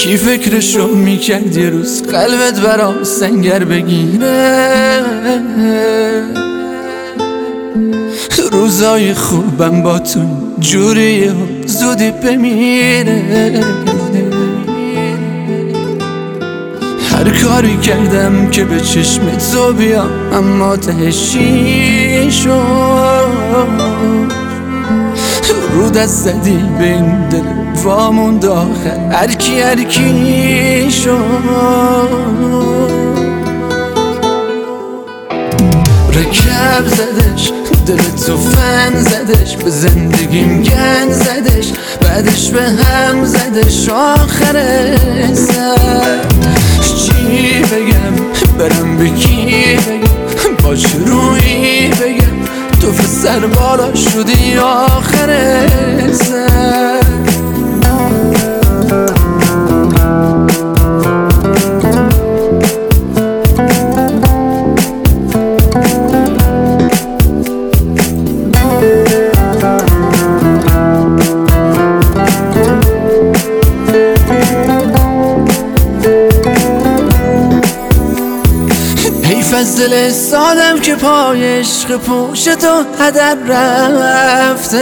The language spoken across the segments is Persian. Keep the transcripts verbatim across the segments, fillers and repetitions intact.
کی فکرشو میکرد یه روز قلبت برام سنگر بگیره؟ روزای خوبم با تو جوریه و زودی بمیره. هر کاری کردم که به چشم تو بیام اما تهش چی شد؟ رو دست زدی به این دل وامون داخل هر کی هر کی شد. رکب زدش دل تو فن زدش به زندگیم گن زدش بعدش به هم زدش آخر سر. چی بگم برم به کی بگم باش روی بگم تو سر بالا شدی آخر سر. از دل سادم که پای عشق پوش تو هدر رفتش.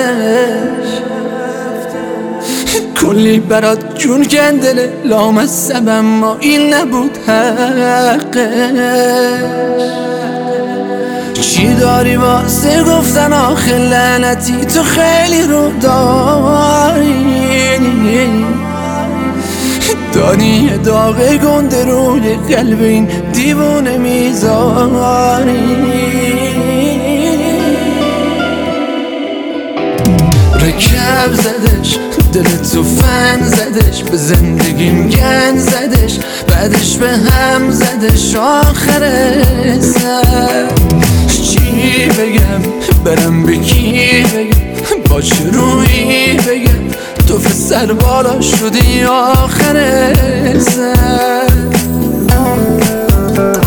کلی برات جون کن دل لامصب اما این نبود حقش. چی داری واسه گفتن آخه لعنتی تو خیلی رو داری. داری یه داغ گنده روی قلب این دیوونه میذاری. رکب زدش دل تو فن زدش به زندگیم گن زدش بعدش به هم زدش آخر سر. چی بگم برم به کی بگم باش روی بگم تو سر بالا شدی آخر سر.